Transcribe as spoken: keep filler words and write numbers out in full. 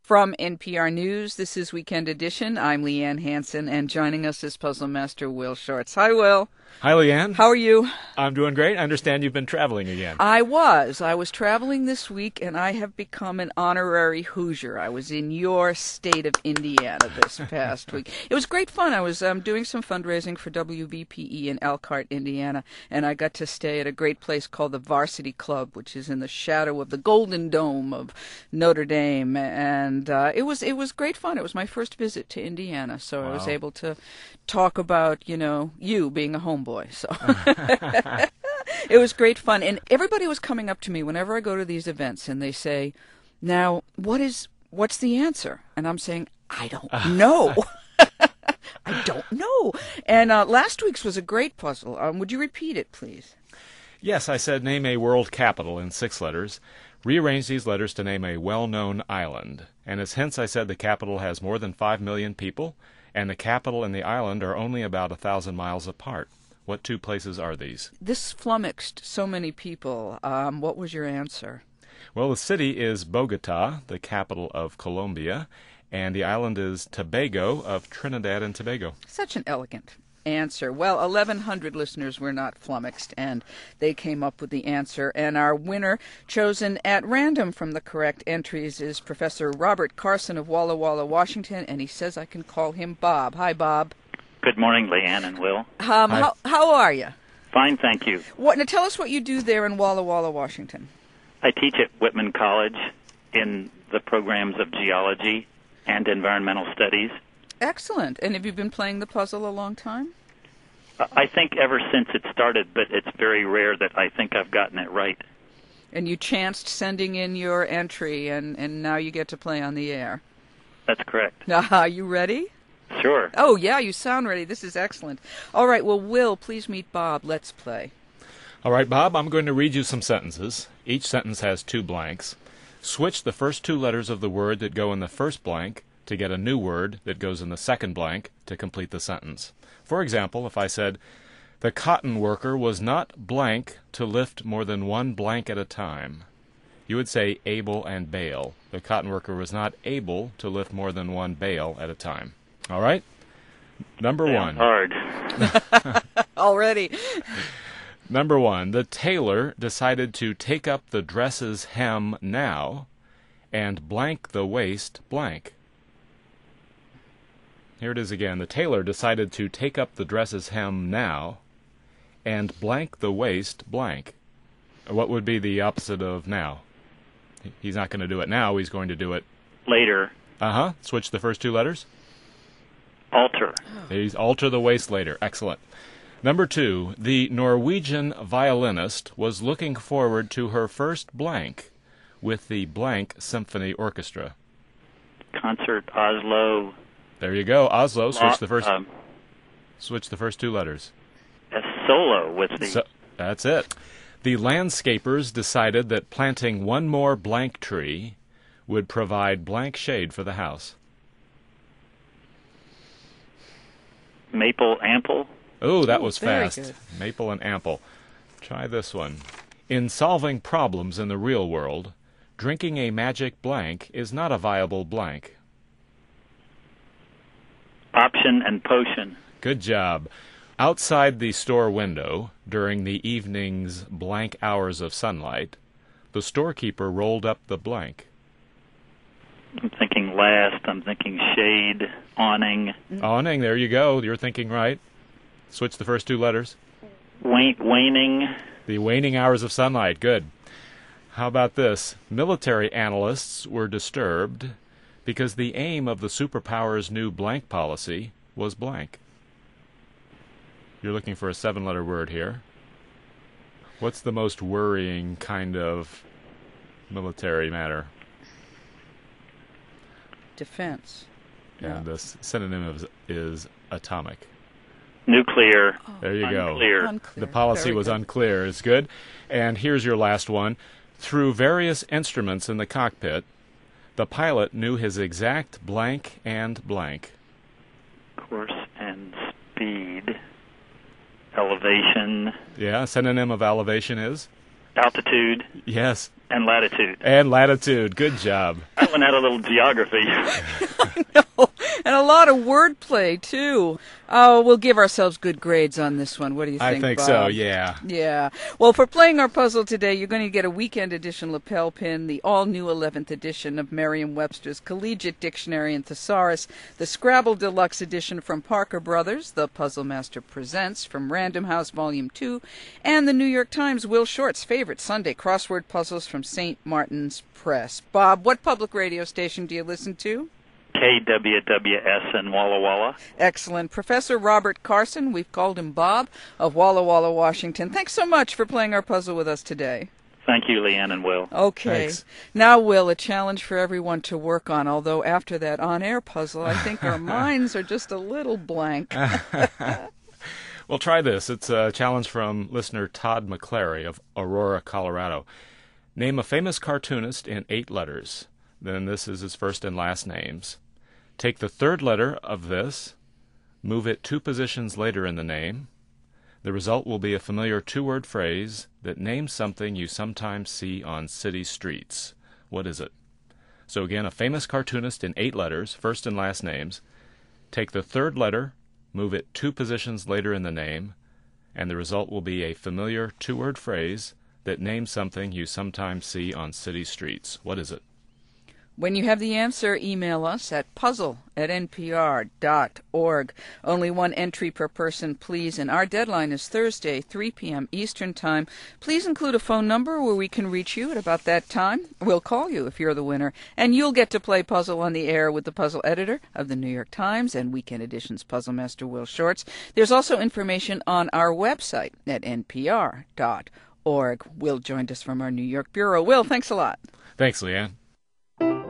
From N P R News, this is Weekend Edition. I'm Leanne Hansen, and joining us is Puzzle Master Will Shortz. Hi, Will. Hi, Leanne. How are you? I'm doing great. I understand you've been traveling again. I was. I was traveling this week, and I have become an honorary Hoosier. I was in your state of Indiana this past week. It was great fun. I was um, doing some fundraising for W V P E in Elkhart, Indiana, and I got to stay at a great place called the Varsity Club, which is in the shadow of the Golden Dome of Notre Dame, and uh, it was it was great fun. It was my first visit to Indiana, so Wow. I was able to talk about, you know, you being a homeboy. So it was great fun, and everybody was coming up to me whenever I go to these events, and they say, "Now, what is what's the answer?" And I'm saying, "I don't know." I don't know. And uh, last week's was a great puzzle. Um, would you repeat it, please? Yes, I said name a world capital in six letters. Rearrange these letters to name a well-known island. And as hints, I said the capital has more than five million people, and the capital and the island are only about a thousand miles apart. What two places are these? This flummoxed so many people. Um, what was your answer? Well, the city is Bogota, the capital of Colombia, and the island is Tobago of Trinidad and Tobago. Such an elegant answer. Well, eleven hundred listeners were not flummoxed, and they came up with the answer. And our winner, chosen at random from the correct entries, is Professor Robert Carson of Walla Walla, Washington, and he says I can call him Bob. Hi, Bob. Good morning, Leanne and Will. Um, how, how are you? Fine, thank you. What, now tell us what you do there in Walla Walla, Washington. I teach at Whitman College in the programs of geology and environmental studies. Excellent. And have you been playing the puzzle a long time? I think ever since it started, but it's very rare that I think I've gotten it right. And you chanced sending in your entry, and, and now you get to play on the air. That's correct. Are you ready? Sure. Oh, yeah, you sound ready. This is excellent. All right, well, Will, please meet Bob. Let's play. All right, Bob, I'm going to read you some sentences. Each sentence has two blanks. Switch the first two letters of the word that go in the first blank to get a new word that goes in the second blank to complete the sentence. For example, if I said, the cotton worker was not blank to lift more than one blank at a time, you would say able and bale. The cotton worker was not able to lift more than one bale at a time. All right? Number Damn one. hard. Already. Number one, the tailor decided to take up the dress's hem now and blank the waist blank. Here it is again. The tailor decided to take up the dress's hem now and blank the waist blank. What would be the opposite of now? He's not going to do it now. He's going to do it Later. Uh-huh. Switch the first two letters. Alter. He's alter the waist later. Excellent. Number two, the Norwegian violinist was looking forward to her first blank with the blank symphony orchestra. Concert Oslo. There you go. Oslo. Switch the first. Um, Switch the first two letters. a solo with the... So, that's it. The landscapers decided that planting one more blank tree would provide blank shade for the house. Maple Ample. Oh, that Ooh, was very fast. good. Maple and ample. Try this one. In solving problems in the real world, drinking a magic blank is not a viable blank. Option and potion. Good job. Outside the store window, during the evening's blank hours of sunlight, the storekeeper rolled up the blank. I'm thinking last. I'm thinking shade, awning. Awning, there you go. You're thinking right. Switch the first two letters. Wane, waning. The waning hours of sunlight. Good. How about this? Military analysts were disturbed because the aim of the superpower's new blank policy was blank. You're looking for a seven-letter word here. What's the most worrying kind of military matter? Defense. And the s- synonym is, is atomic. Nuclear. There you go. Unclear. Unclear. The policy Very was good. unclear. It's good. And here's your last one. Through various instruments in the cockpit, the pilot knew his exact blank and blank. Course and speed. Elevation. Yeah, synonym of elevation is? Altitude. Yes, and latitude. And latitude. Good job. That one had a little geography. I know. And a lot of wordplay, too. Oh, we'll give ourselves good grades on this one. What do you think, I think Bob? so, yeah. Yeah. Well, for playing our puzzle today, you're going to get a weekend edition lapel pin, the all-new eleventh edition of Merriam-Webster's Collegiate Dictionary and Thesaurus, the Scrabble Deluxe edition from Parker Brothers, the Puzzle Master Presents from Random House Volume two, and the New York Times Will Short's favorite Sunday crossword puzzles from Saint Martin's Press. Bob, what public radio station do you listen to? K W W S in Walla Walla. Excellent. Professor Robert Carson, we've called him Bob, of Walla Walla, Washington. Thanks so much for playing our puzzle with us today. Thank you, Leanne and Will. Okay. Thanks. Now, Will, a challenge for everyone to work on, although after that on-air puzzle, I think our minds are just a little blank. Well, try this. It's a challenge from listener Todd McClary of Aurora, Colorado. Name a famous cartoonist in eight letters. Then this is his first and last names. Take the third letter of this, move it two positions later in the name. The result will be a familiar two-word phrase that names something you sometimes see on city streets. What is it? So again, a famous cartoonist in eight letters, first and last names. Take the third letter, move it two positions later in the name, and the result will be a familiar two-word phrase that names something you sometimes see on city streets. What is it? When you have the answer, email us at puzzle at n p r dot org. Only one entry per person, please, and our deadline is Thursday, three p.m. Eastern Time. Please include a phone number where we can reach you at about that time. We'll call you if you're the winner, and you'll get to play puzzle on the air with the puzzle editor of the New York Times and Weekend Edition's Puzzle Master Will Shortz. There's also information on our website at n p r dot org. Will joined us from our New York bureau. Will, thanks a lot. Thanks, Leanne.